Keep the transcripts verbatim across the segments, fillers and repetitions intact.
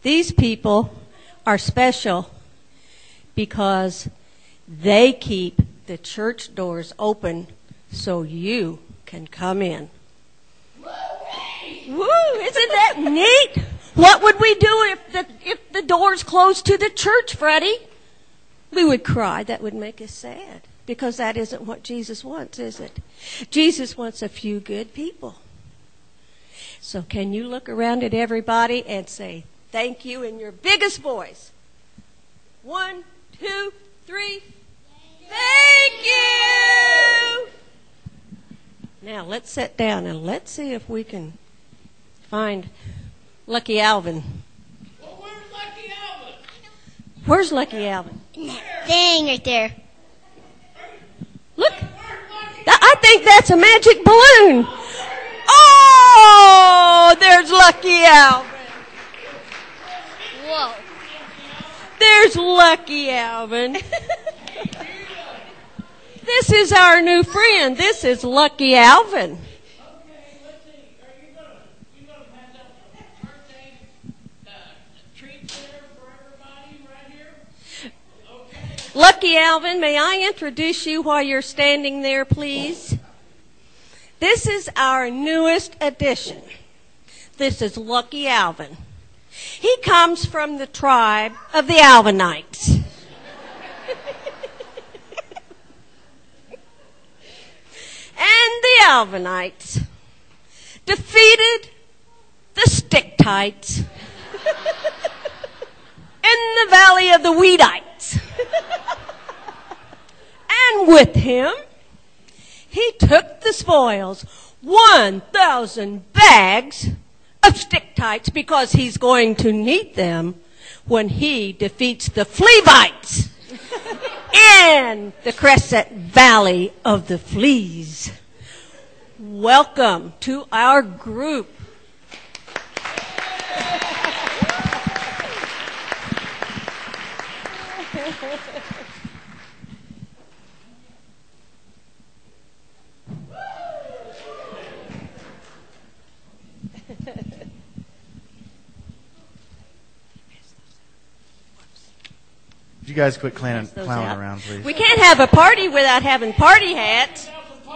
These people are special because they keep the church doors open so you can come in. Woo! Isn't that neat? What would we do if the if the doors closed to the church, Freddie? We would cry. That would make us sad, because that isn't what Jesus wants, is it? Jesus wants a few good people. So can you look around at everybody and say thank you in your biggest voice? One, two, three. Thank you! Now let's sit down and let's see if we can find Lucky Alvin. Well, where's Lucky Alvin? Where's Lucky Alvin? Thing right there. Look. I think that's a magic balloon. Oh, there's Lucky Alvin. Whoa. There's Lucky Alvin. This is our new friend. This is Lucky Alvin. Lucky Alvin, may I introduce you while you're standing there, please? This is our newest addition. This is Lucky Alvin. He comes from the tribe of the Alvinites. And the Alvinites defeated the Sticktites in the valley of the Weedites. And with him, he took the spoils, one thousand bags of Sticktites, because he's going to need them when he defeats the Fleavites in the Crescent Valley of the Fleas. Welcome to our group. Would you guys quit clowning, clowning around, please? We can't have a party without having party hats.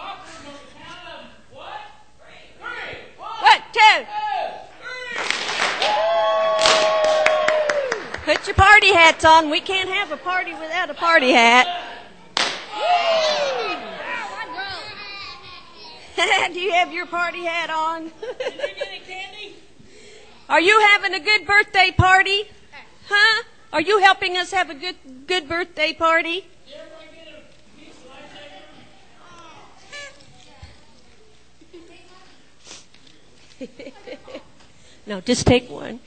One, two. Put your party hats on. We can't have a party without a party hat. Do you have your party hat on? Did you get any candy? Are you having a good birthday party? Huh? Are you helping us have a good good birthday party? Did everybody get a piece of lightsaber? No, just take one.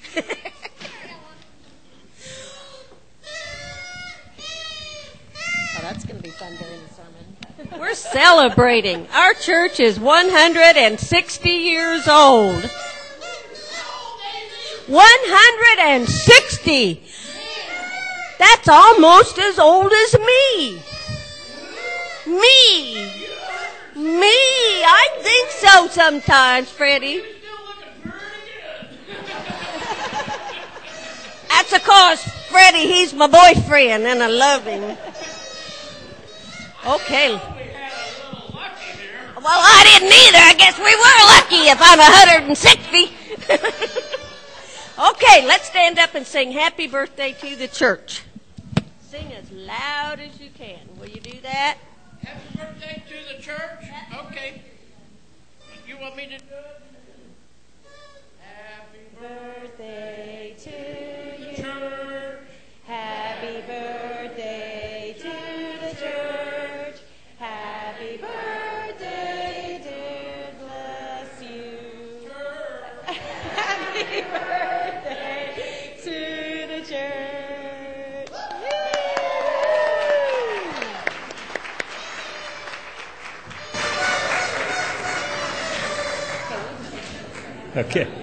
Oh, that's going to be fun during the sermon. We're celebrating. Our church is one hundred sixty years old. one hundred sixty! That's almost as old as me. Me. Me. I think so sometimes, Freddie. That's of course, Freddie, he's my boyfriend, and I love him. Okay. Well, I didn't either. I guess we were lucky if I'm one hundred sixty. Okay, let's stand up and sing Happy Birthday to the church. Sing as loud as you can. Will you do that? Happy birthday to the church? Okay. You want me to do it? Happy Birthday to you. church. Happy birthday to the church. Happy birthday, dear, bless you. Church. Happy birthday to the church. Okay.